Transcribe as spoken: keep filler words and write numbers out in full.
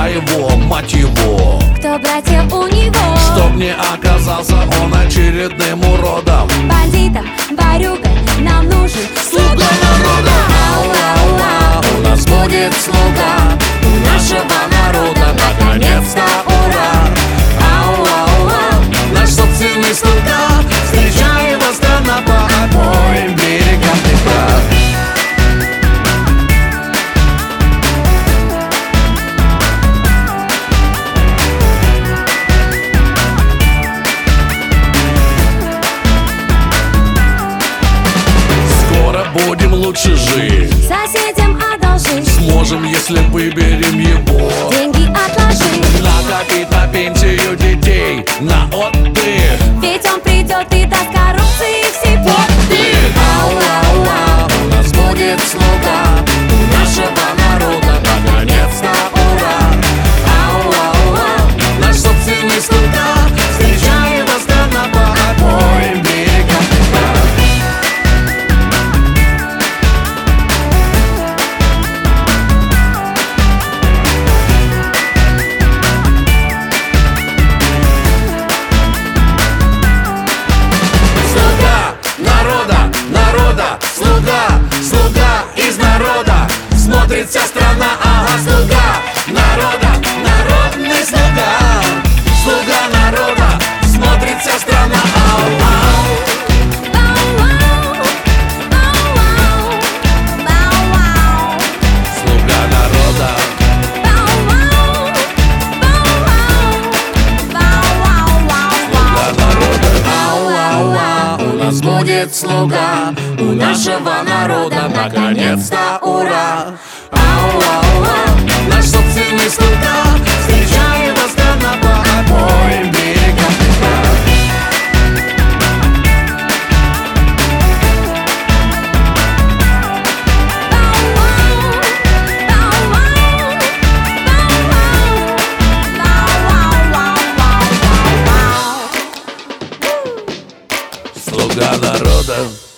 куда его, мать его? Кто братья у него? Чтоб не оказался он очередным уродом, Бандитом, ворюгой нам нужен слуга народа. Ау, ау, ау, у нас будет слуга, у нашего народа наконец-то ура. Ау, ау, ау, наш собственный слуга, встречай его страна по обоим берегам Днепра. Будем лучше жить, соседям одолжить, сможем, если выберем его. деньги отложить, Накопить на пенсию детей, на отдых, ведь он придет и даст коррупции все пятых. Ау, ау, ау, у нас будет слуга, у нашего народа наконец-то ура. Ау, ау, ау, наш собственный слуга, встречай его страна по обоим берегам Днепра. Смотрит вся страна, ага, слуга народа, народный слуга, слуга народа, смотрит вся страна, ау, ау. Слуга народа. Слуга народа. Ау, ау, ау, у нас будет слуга, у нашего народа наконец-то ура. Ау, ау, ау, наш собственный слуга, встречай его страна по обоим берегам Днепра. Слуга народа.